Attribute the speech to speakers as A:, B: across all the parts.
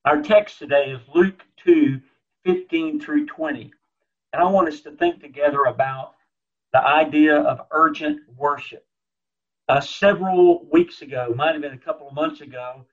A: Our text today is Luke 2:15 through 20. And I want us to think together about the idea of urgent worship. Several weeks ago, might have been a couple of months ago,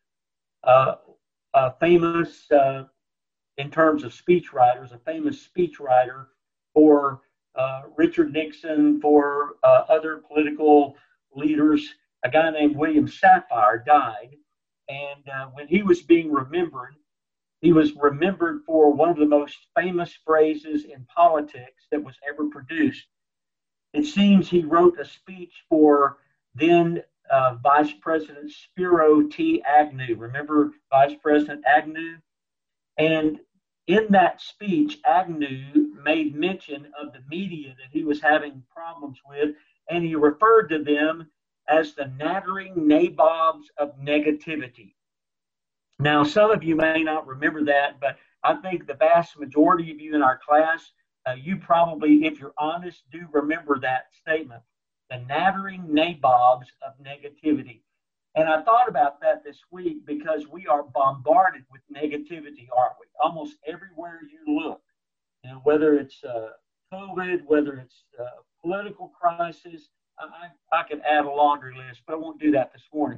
A: a famous, in terms of speechwriters, a famous speechwriter for Richard Nixon, for other political leaders, a guy named William Safire died. And when he was being remembered, he was remembered for one of the most famous phrases in politics that was ever produced. It seems he wrote a speech for then Vice President Spiro T. Agnew. Remember Vice President Agnew? And in that speech, Agnew made mention of the media that he was having problems with, and he referred to them as the nattering nabobs of negativity. Now, some of you may not remember that, but I think the vast majority of you in our class, you probably, if you're honest, do remember that statement, the nattering nabobs of negativity. And I thought about that this week because we are bombarded with negativity, aren't we? Almost everywhere you look, whether it's COVID, whether it's political crisis. I could add a laundry list, but I won't do that this morning.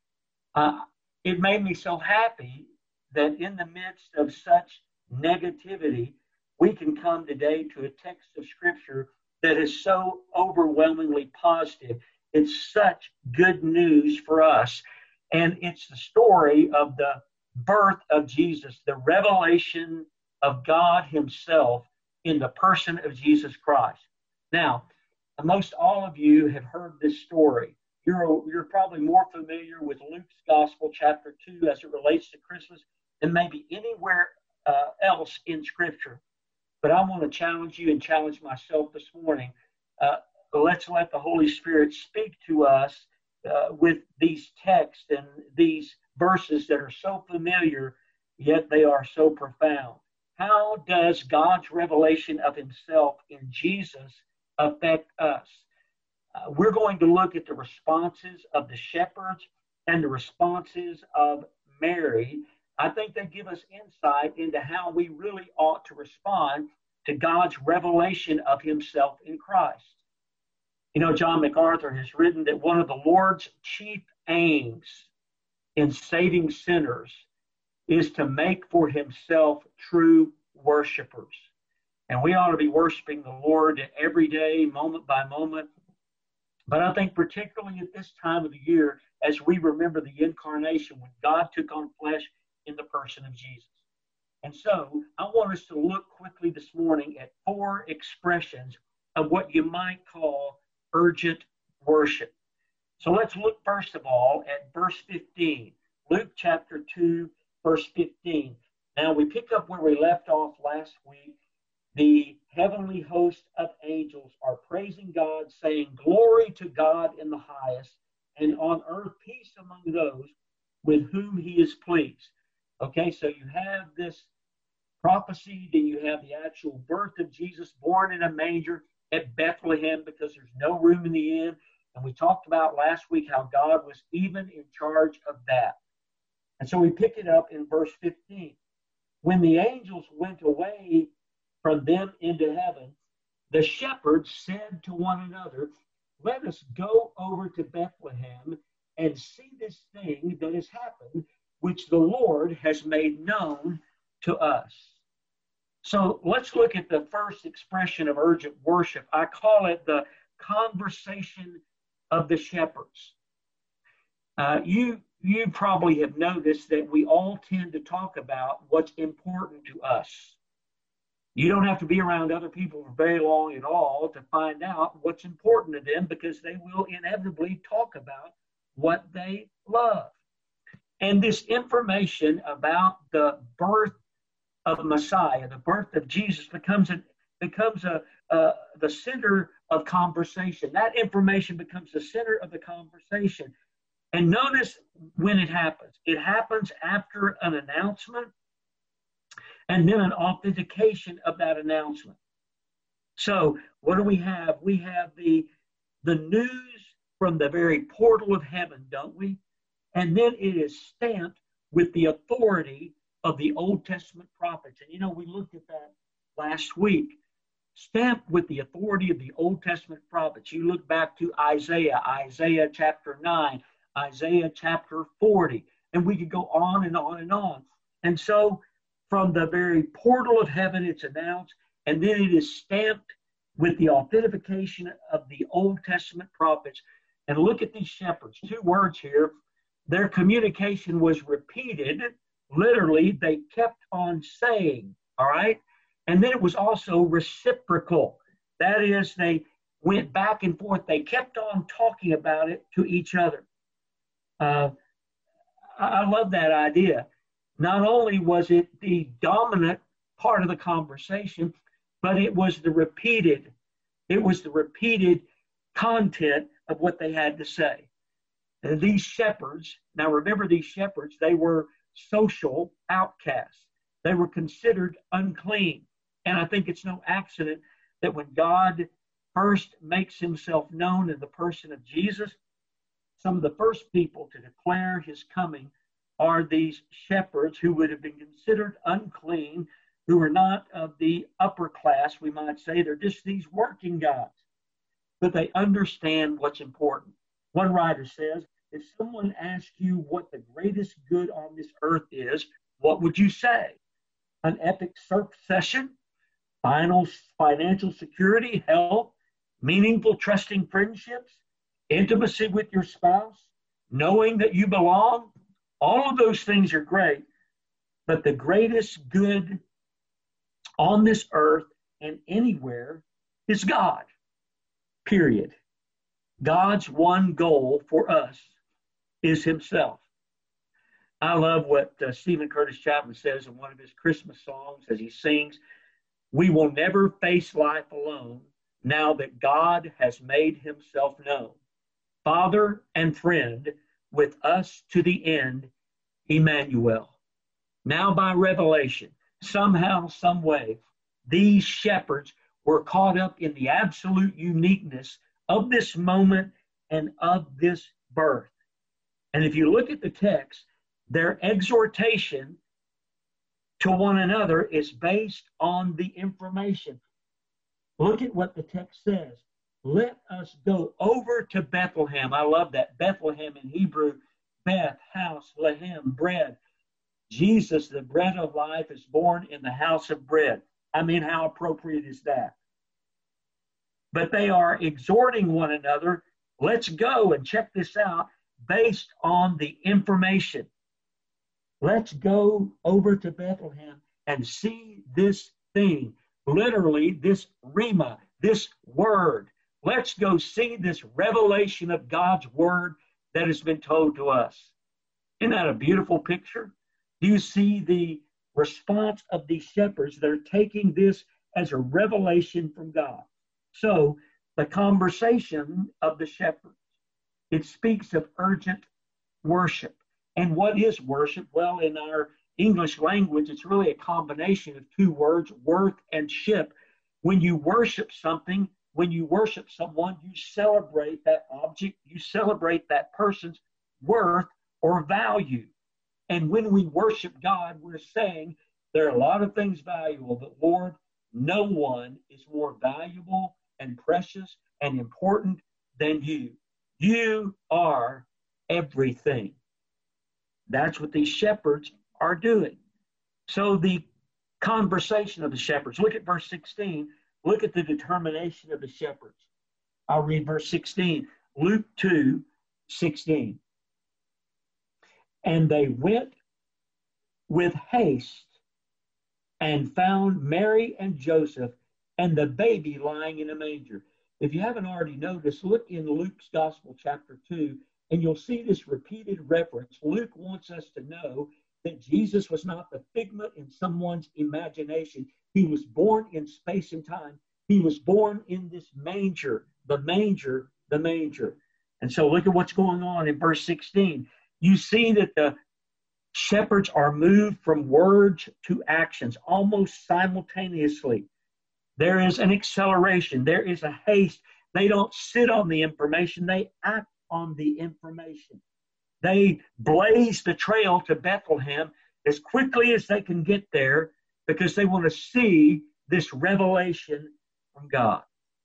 A: It made me so happy that in the midst of such negativity, we can come today to a text of Scripture that is so overwhelmingly positive. It's such good news for us. And it's the story of the birth of Jesus, the revelation of God Himself in the person of Jesus Christ. Now, most all of you have heard this story. You're probably more familiar with Luke's Gospel, chapter 2, as it relates to Christmas than maybe anywhere else in Scripture. But I want to challenge you and challenge myself this morning. Let's let the Holy Spirit speak to us with these texts and these verses that are so familiar, yet they are so profound. How does God's revelation of Himself in Jesus affect us? We're going to look at the responses of the shepherds and the responses of Mary. I think they give us insight into how we really ought to respond to God's revelation of Himself in Christ. John MacArthur has written that one of the Lord's chief aims in saving sinners is to make for Himself true worshipers. And we ought to be worshiping the Lord every day, moment by moment. But I think particularly at this time of the year, as we remember the incarnation, when God took on flesh in the person of Jesus. And so I want us to look quickly this morning at 4 expressions of what you might call urgent worship. So let's look first of all at verse 15. Luke chapter 2, verse 15. Now we pick up where we left off last week. The heavenly host of angels are praising God, saying, "Glory to God in the highest, and on earth peace among those with whom He is pleased." Okay, so you have this prophecy, then you have the actual birth of Jesus, born in a manger at Bethlehem because there's no room in the inn. And we talked about last week how God was even in charge of that. And so we pick it up in verse 15. When the angels went away from them into heaven, the shepherds said to one another, "Let us go over to Bethlehem and see this thing that has happened, which the Lord has made known to us." So let's look at the first expression of urgent worship. I call it the conversation of the shepherds. You probably have noticed that we all tend to talk about what's important to us. You don't have to be around other people for very long at all to find out what's important to them, because they will inevitably talk about what they love. And this information about the birth of Messiah, the birth of Jesus, becomes the center of conversation. That information becomes the center of the conversation. And notice when it happens. It happens after an announcement and then an authentication of that announcement. So what do we have? We have the news from the very portal of heaven, don't we? And then it is stamped with the authority of the Old Testament prophets. And, we looked at that last week. Stamped with the authority of the Old Testament prophets. You look back to Isaiah chapter 9, Isaiah chapter 40, and we could go on and on and on. And so from the very portal of heaven, it's announced, and then it is stamped with the authentication of the Old Testament prophets. And look at these shepherds, 2 words here. Their communication was repeated. Literally, they kept on saying, all right? And then it was also reciprocal. That is, they went back and forth. They kept on talking about it to each other. I love that idea. Not only was it the dominant part of the conversation, but it was the repeated content of what they had to say. And these shepherds, now remember these shepherds, they were social outcasts. They were considered unclean. And I think it's no accident that when God first makes himself known in the person of Jesus, some of the first people to declare his coming are these shepherds who would have been considered unclean, who are not of the upper class, we might say. They're just these working guys. But they understand what's important. One writer says, if someone asks you what the greatest good on this earth is, what would you say? An epic surf session? Financial security, health, meaningful, trusting friendships, intimacy with your spouse, knowing that you belong? All of those things are great, but the greatest good on this earth and anywhere is God, period. God's one goal for us is himself. I love what Stephen Curtis Chapman says in one of his Christmas songs as he sings, "We will never face life alone now that God has made himself known. Father and friend with us to the end, Emmanuel." Now by revelation, somehow, some way, these shepherds were caught up in the absolute uniqueness of this moment and of this birth. And if you look at the text, their exhortation to one another is based on the information. Look at what the text says. Let us go over to Bethlehem. I love that. Bethlehem in Hebrew, Beth, house, Lehem, bread. Jesus, the bread of life, is born in the house of bread. I mean, how appropriate is that? But they are exhorting one another, let's go and check this out based on the information. Let's go over to Bethlehem and see this thing, literally this Rhema, this word. Let's go see this revelation of God's word that has been told to us. Isn't that a beautiful picture? Do you see the response of these shepherds? They're taking this as a revelation from God. So the conversation of the shepherds, it speaks of urgent worship. And what is worship? Well, in our English language, it's really a combination of 2 words, worth and ship. When you worship something, when you worship someone, you celebrate that object, you celebrate that person's worth or value. And when we worship God, we're saying there are a lot of things valuable, but Lord, no one is more valuable and precious and important than you. You are everything. That's what these shepherds are doing. So the conversation of the shepherds, look at verse 16. Look at the determination of the shepherds. I'll read verse 16. Luke 2:16. And they went with haste and found Mary and Joseph and the baby lying in a manger. If you haven't already noticed, look in Luke's Gospel, chapter 2, and you'll see this repeated reference. Luke wants us to know that Jesus was not the figment in someone's imagination. He was born in space and time. He was born in this manger, the manger, the manger. And so look at what's going on in verse 16. You see that the shepherds are moved from words to actions almost simultaneously. There is an acceleration. There is a haste. They don't sit on the information. They act on the information. They blaze the trail to Bethlehem. as quickly as they can get there because they want to see this revelation from God.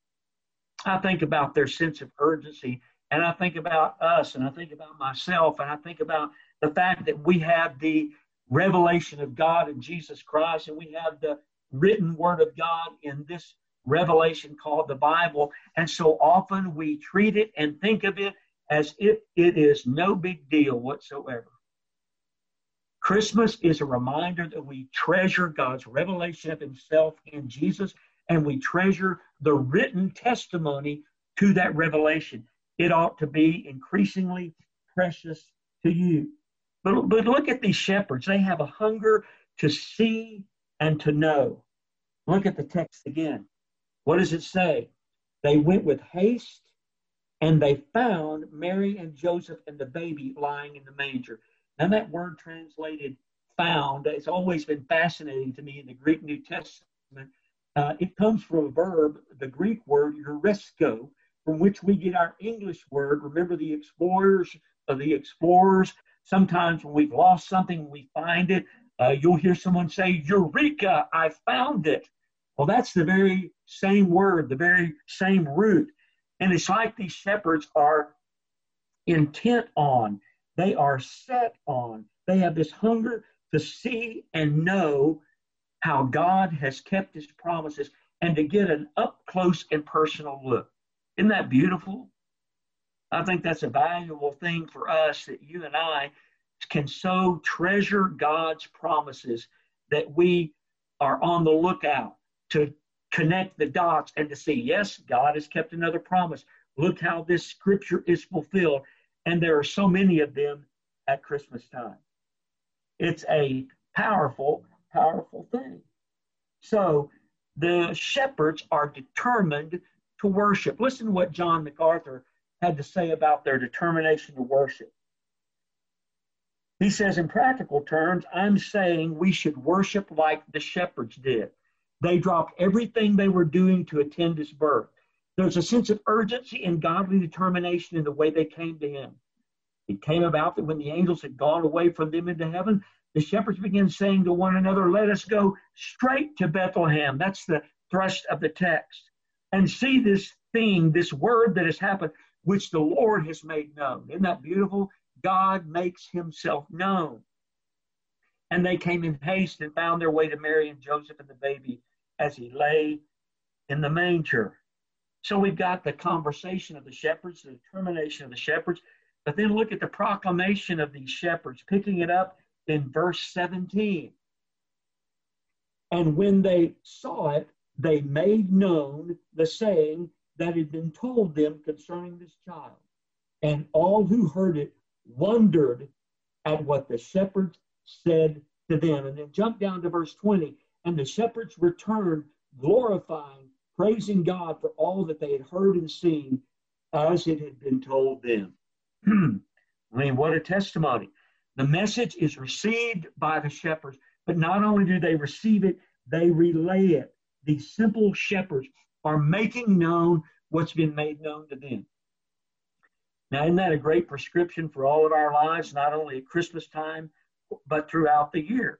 A: I think about their sense of urgency, and I think about us, and I think about myself, and I think about the fact that we have the revelation of God in Jesus Christ, and we have the written word of God in this revelation called the Bible. And so often we treat it and think of it as if it is no big deal whatsoever. Christmas is a reminder that we treasure God's revelation of himself in Jesus, and we treasure the written testimony to that revelation. It ought to be increasingly precious to you. But look at these shepherds. They have a hunger to see and to know. Look at the text again. What does it say? They went with haste, and they found Mary and Joseph and the baby lying in the manger. Now that word translated found, it's always been fascinating to me in the Greek New Testament. It comes from a verb, the Greek word euresko, from which we get our English word. Remember the explorers? Sometimes when we've lost something, we find it. You'll hear someone say, Eureka, I found it. Well, that's the very same word, the very same root. And it's like these shepherds are intent on, they are set on, they have this hunger to see and know how God has kept his promises and to get an up close and personal look. Isn't that beautiful? I think that's a valuable thing for us, that you and I can so treasure God's promises that we are on the lookout to connect the dots and to see, yes, God has kept another promise. Look how this scripture is fulfilled. And there are so many of them at Christmas time. It's a powerful, powerful thing. So the shepherds are determined to worship. Listen to what John MacArthur had to say about their determination to worship. He says, in practical terms, I'm saying we should worship like the shepherds did. They dropped everything they were doing to attend his birth. There's a sense of urgency and godly determination in the way they came to him. It came about that when the angels had gone away from them into heaven, the shepherds began saying to one another, let us go straight to Bethlehem. That's the thrust of the text. And see this thing, this word that has happened, which the Lord has made known. Isn't that beautiful? God makes himself known. And they came in haste and found their way to Mary and Joseph and the baby as he lay in the manger. So we've got the conversation of the shepherds, the determination of the shepherds, but then look at the proclamation of these shepherds, picking it up in verse 17. And when they saw it, they made known the saying that had been told them concerning this child. And all who heard it wondered at what the shepherds said to them. And then jump down to verse 20. And the shepherds returned, glorifying, praising God for all that they had heard and seen as it had been told them. I mean, what a testimony. The message is received by the shepherds, but not only do they receive it, they relay it. These simple shepherds are making known what's been made known to them. Now, isn't that a great prescription for all of our lives, not only at Christmas time, but throughout the year?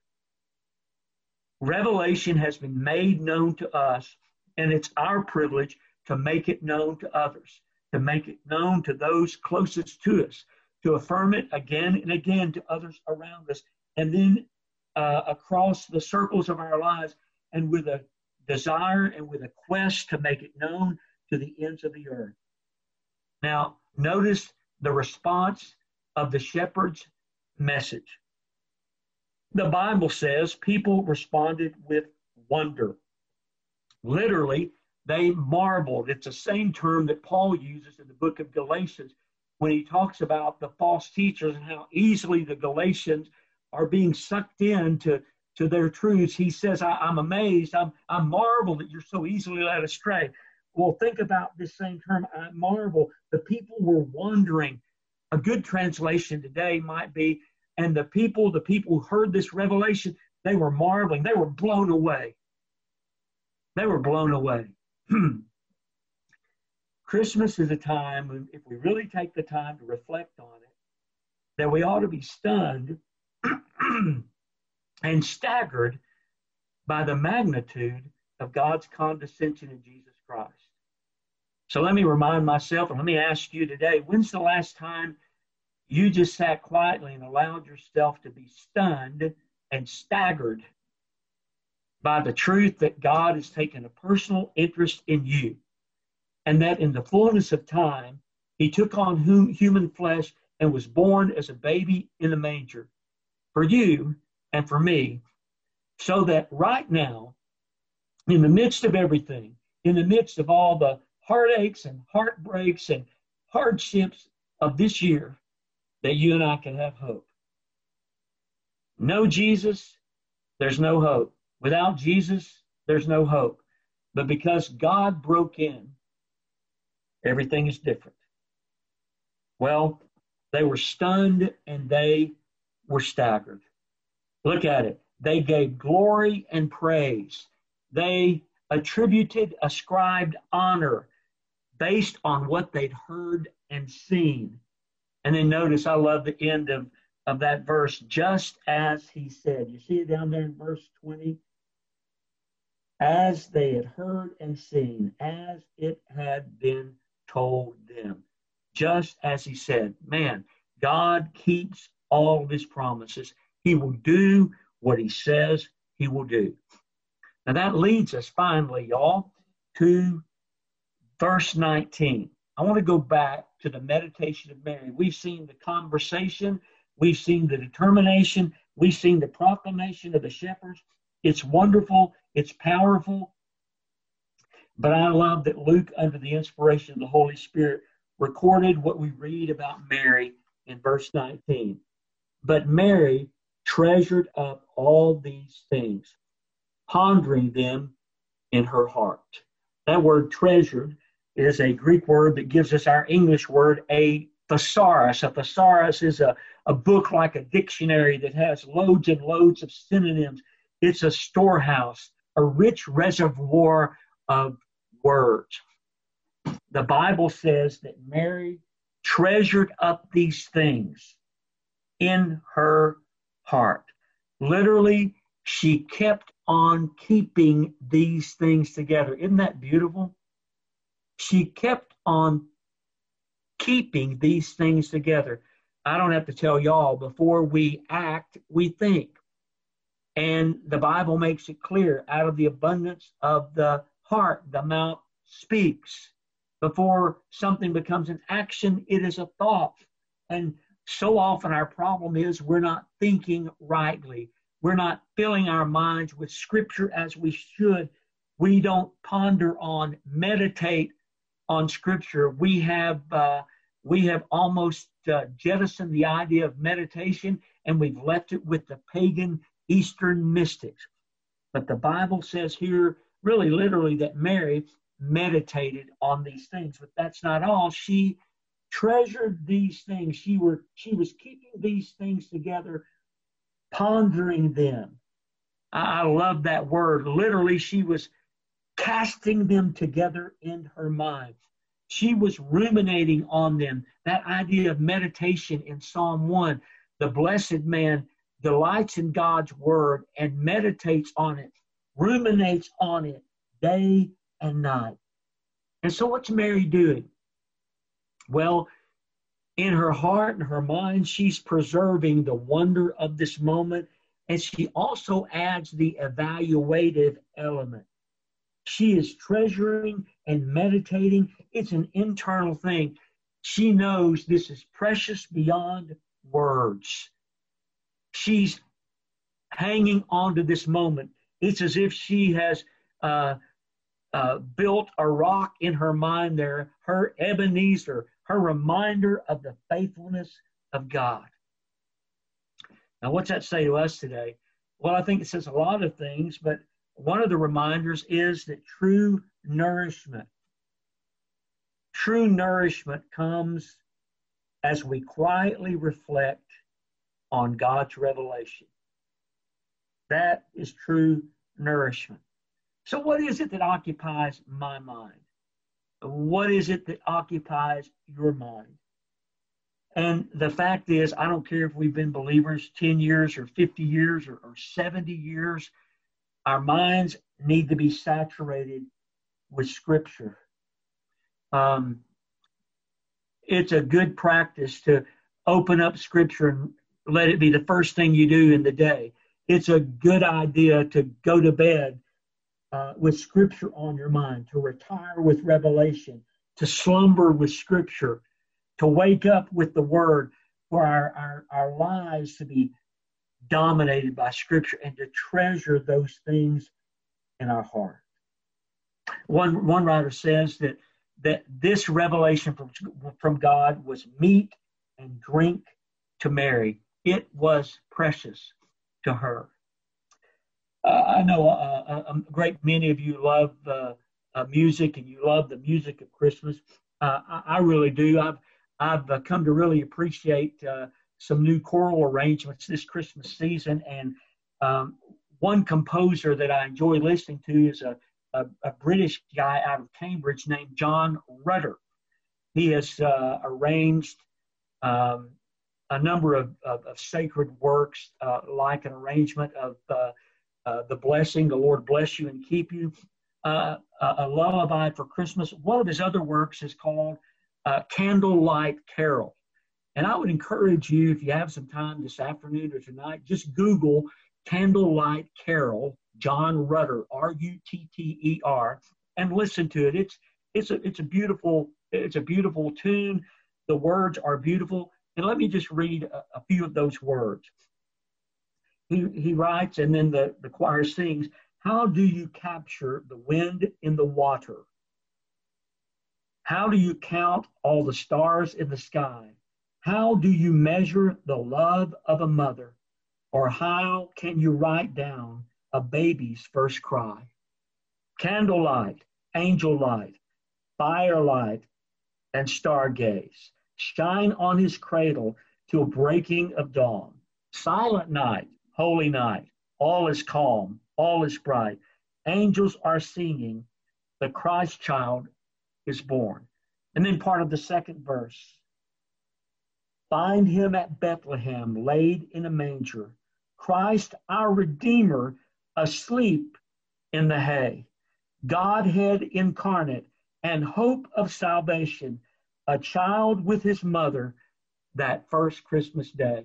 A: Revelation has been made known to us, and it's our privilege to make it known to others, to make it known to those closest to us, to affirm it again and again to others around us, and then across the circles of our lives, and with a desire and with a quest to make it known to the ends of the earth. Now, notice the response of the shepherd's message. The Bible says people responded with wonder. Literally, they marveled. It's the same term that Paul uses in the book of Galatians when he talks about the false teachers and how easily the Galatians are being sucked into their truths. He says, I'm amazed. I marvel that you're so easily led astray. Well, think about this same term, I marvel. The people were wondering. A good translation today might be, and the people who heard this revelation, they were marveling. They were blown away. They were blown away. Christmas is a time when, if we really take the time to reflect on it, that we ought to be stunned and staggered by the magnitude of God's condescension in Jesus Christ. So let me remind myself, and let me ask you today, when's the last time you just sat quietly and allowed yourself to be stunned and staggered by the truth that God has taken a personal interest in you, and that in the fullness of time, he took on human flesh and was born as a baby in a manger for you and for me, so that right now, in the midst of everything, in the midst of all the heartaches and heartbreaks and hardships of this year, that you and I can have hope. No Jesus, there's no hope. Without Jesus, there's no hope. But because God broke in, everything is different. Well, they were stunned and they were staggered. Look at it. They gave glory and praise. They ascribed honor based on what they'd heard and seen. And then notice, I love the end of that verse, just as he said. You see it down there in verse 20? As they had heard and seen, as it had been told them. Just as he said. Man, God keeps all of his promises. He will do what he says he will do. Now that leads us finally, y'all, to verse 19. I want to go back to the meditation of Mary. We've seen the conversation. We've seen the determination. We've seen the proclamation of the shepherds. It's wonderful. It's powerful. But I love that Luke, under the inspiration of the Holy Spirit, recorded what we read about Mary in verse 19. But Mary treasured up all these things, pondering them in her heart. That word treasured is a Greek word that gives us our English word, a thesaurus. A thesaurus is a book like a dictionary that has loads and loads of synonyms. It's a storehouse, a rich reservoir of words. The Bible says that Mary treasured up these things in her heart. Literally, she kept on keeping these things together. Isn't that beautiful? She kept on keeping these things together. I don't have to tell y'all, before we act, we think. And the Bible makes it clear, out of the abundance of the heart, the mouth speaks. Before something becomes an action, it is a thought. And so often our problem is we're not thinking rightly. We're not filling our minds with Scripture as we should. We don't ponder on, meditate on Scripture. We have almost jettisoned the idea of meditation, and we've left it with the pagan Eastern mystics. But the Bible says here, really literally, that Mary meditated on these things. But that's not all. She treasured these things. She was keeping these things together, pondering them. I love that word. Literally, she was casting them together in her mind. She was ruminating on them. That idea of meditation in Psalm 1, the blessed man delights in God's word and meditates on it, ruminates on it day and night. And so what's Mary doing? Well, in her heart and her mind, she's preserving the wonder of this moment, and she also adds the evaluative element. She is treasuring and meditating. It's an internal thing. She knows this is precious beyond words. She's hanging on to this moment. It's as if she has built a rock in her mind there, her Ebenezer, her reminder of the faithfulness of God. Now, what's that say to us today? Well, I think it says a lot of things, but one of the reminders is that true nourishment comes as we quietly reflect on God's revelation. That is true nourishment. So what is it that occupies my mind? What is it that occupies your mind? And the fact is, I don't care if we've been believers 10 years or 50 years or 70 years, our minds need to be saturated with Scripture. It's a good practice to open up Scripture and let it be the first thing you do in the day. It's a good idea to go to bed with Scripture on your mind, to retire with revelation, to slumber with Scripture, to wake up with the Word, for our lives to be dominated by Scripture and to treasure those things in our heart. One writer says that this revelation from God was meat and drink to Mary. It was precious to her. I know a great many of you love music, and you love the music of Christmas. I really do. I've come to really appreciate some new choral arrangements this Christmas season, and one composer that I enjoy listening to is a British guy out of Cambridge named John Rutter. He has arranged a number of sacred works, like an arrangement of the blessing, the Lord bless you and keep you, a lullaby for Christmas. One of his other works is called Candlelight Carol. And I would encourage you, if you have some time this afternoon or tonight, just Google Candlelight Carol, John Rutter, Rutter, and listen to it. It's a beautiful tune. The words are beautiful. And let me just read a few of those words. He writes, and then the choir sings, "How do you capture the wind in the water? How do you count all the stars in the sky? How do you measure the love of a mother? Or how can you write down a baby's first cry? Candlelight, angel light, firelight, and stargaze shine on his cradle till breaking of dawn. Silent night, holy night, all is calm, all is bright. Angels are singing, the Christ child is born." And then part of the second verse. "Find him at Bethlehem, laid in a manger, Christ our Redeemer, asleep in the hay. Godhead incarnate and hope of salvation, a child with his mother that first Christmas day."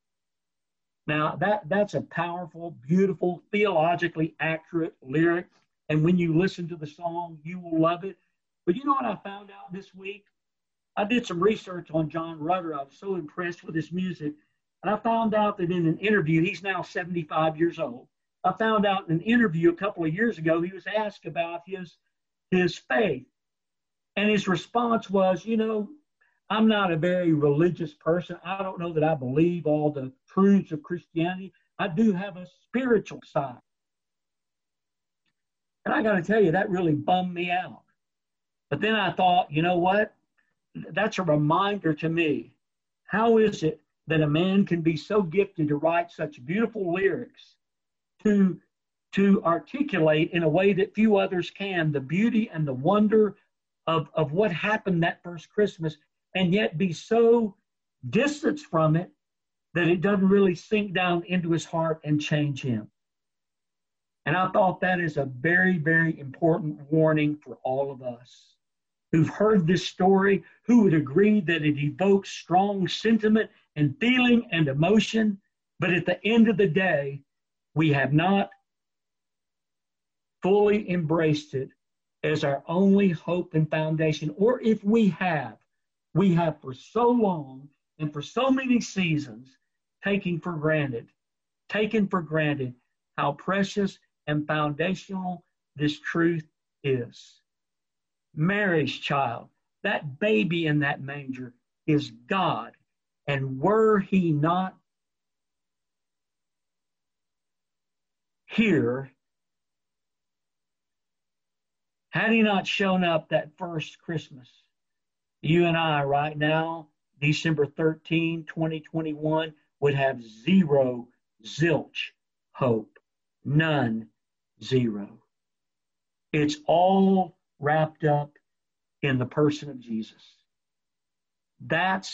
A: Now, that's a powerful, beautiful, theologically accurate lyric. And when you listen to the song, you will love it. But you know what I found out this week? I did some research on John Rutter. I was so impressed with his music. And I found out that in an interview, he's now 75 years old. I found out in an interview a couple of years ago, he was asked about his faith. And his response was, I'm not a very religious person. I don't know that I believe all the truths of Christianity. I do have a spiritual side. And I got to tell you, that really bummed me out. But then I thought, you know what? That's a reminder to me. How is it that a man can be so gifted to write such beautiful lyrics, to articulate in a way that few others can the beauty and the wonder of what happened that first Christmas, and yet be so distanced from it that it doesn't really sink down into his heart and change him. And I thought that is a very, very important warning for all of us who've heard this story, who would agree that it evokes strong sentiment and feeling and emotion, but at the end of the day, we have not fully embraced it as our only hope and foundation. Or if we have for so long and for so many seasons taken for granted how precious and foundational this truth is. Mary's child, that baby in that manger, is God. And were he not here, had he not shown up that first Christmas, you and I right now, December 13, 2021, would have zilch hope. None, zero. It's all wrapped up in the person of Jesus. That's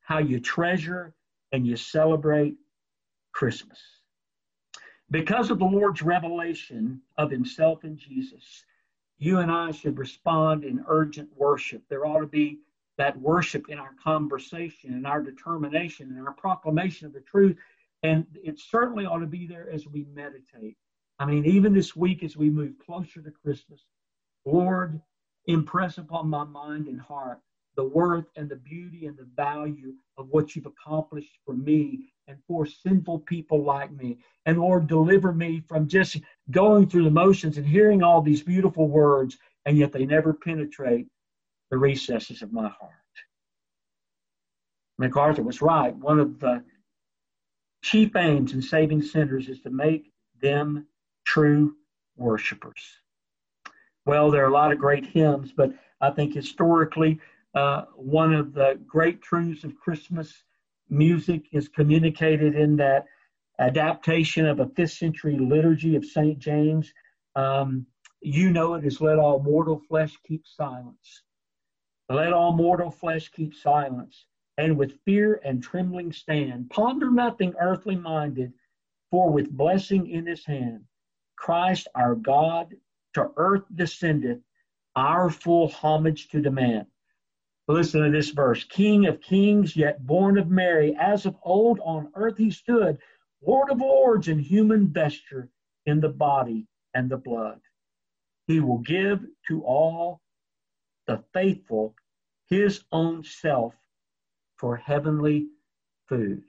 A: how you treasure and you celebrate Christmas. Because of the Lord's revelation of himself in Jesus, you and I should respond in urgent worship. There ought to be that worship in our conversation, in our determination, in our proclamation of the truth. And it certainly ought to be there as we meditate. I mean, even this week as we move closer to Christmas, Lord, impress upon my mind and heart the worth and the beauty and the value of what you've accomplished for me and for sinful people like me. And Lord, deliver me from just going through the motions and hearing all these beautiful words, and yet they never penetrate the recesses of my heart. MacArthur was right. One of the chief aims in saving sinners is to make them true worshipers. Well, there are a lot of great hymns, but I think historically, one of the great truths of Christmas music is communicated in that adaptation of a 5th century liturgy of St. James. You know it as "Let all mortal flesh keep silence. Let all mortal flesh keep silence, and with fear and trembling stand. Ponder nothing earthly minded, for with blessing in his hand, Christ our God to earth descendeth, our full homage to demand." Listen to this verse. "King of kings, yet born of Mary, as of old on earth he stood, Lord of lords in human vesture, in the body and the blood. He will give to all the faithful his own self for heavenly food."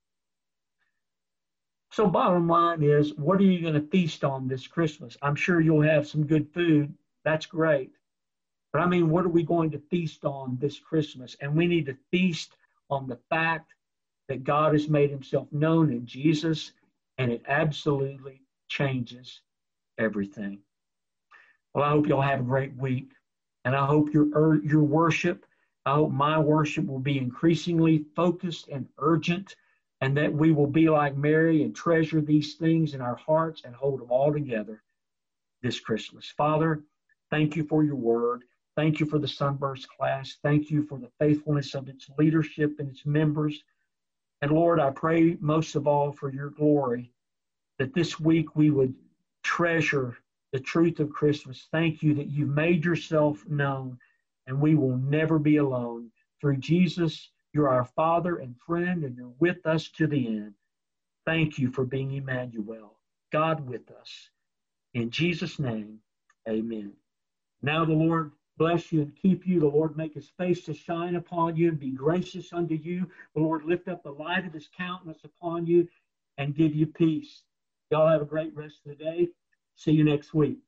A: So bottom line is, what are you going to feast on this Christmas? I'm sure you'll have some good food. That's great. But I mean, what are we going to feast on this Christmas? And we need to feast on the fact that God has made himself known in Jesus, and it absolutely changes everything. Well, I hope you'll have a great week. And I hope your worship, I hope my worship will be increasingly focused and urgent, and that we will be like Mary and treasure these things in our hearts and hold them all together this Christmas. Father, thank you for your word. Thank you for the Sunburst class. Thank you for the faithfulness of its leadership and its members. And Lord, I pray most of all for your glory, that this week we would treasure the truth of Christmas. Thank you that you've made yourself known, and we will never be alone. Through Jesus, you're our Father and friend, and you're with us to the end. Thank you for being Emmanuel, God with us. In Jesus' name, amen. Now the Lord bless you and keep you. The Lord make his face to shine upon you and be gracious unto you. The Lord lift up the light of his countenance upon you and give you peace. Y'all have a great rest of the day. See you next week.